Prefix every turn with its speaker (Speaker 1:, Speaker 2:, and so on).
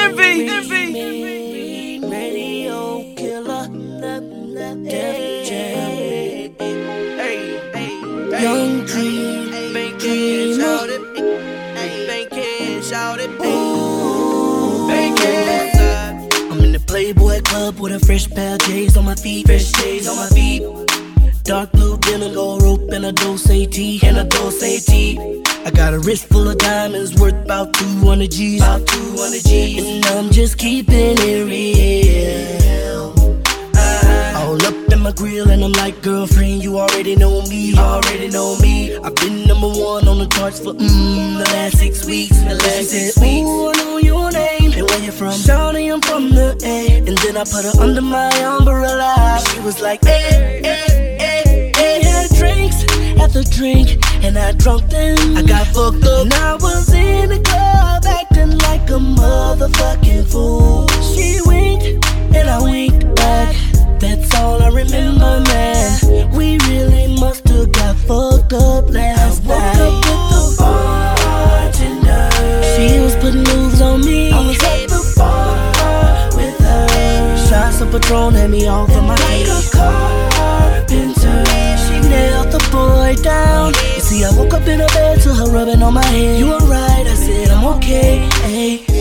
Speaker 1: Radio killer, Def Jam, Young Dream, Dreamer. I'm in the Playboy Club with a fresh pair of J's on my feet, Dark blue denim, gold rope, and a Dulce tea, I got a wrist full of diamonds worth about 200 G's, and I'm just keeping it real. All up in my grill, and I'm like, girlfriend, you already know me. I've been #1 on the charts for the last 6 weeks. She said, ooh, I know your name, and where you from? Shawty, I'm from the A. And then I put her under my umbrella. She was like, hey, had drinks after drink, and I drunk them. I got fucked up, and I was in the club acting like a motherfucking fool. She winked, and I winked back. That's all I remember, man. We really must have got fucked up last night. I woke up with the bartender. She was putting moves on me. I was at the bar with her. Shots of Patron had me off of my feet. Like a carpenter, she nailed the boy down. You see, I woke up in her bed to her rubbing on my head. You alright? I said I'm okay.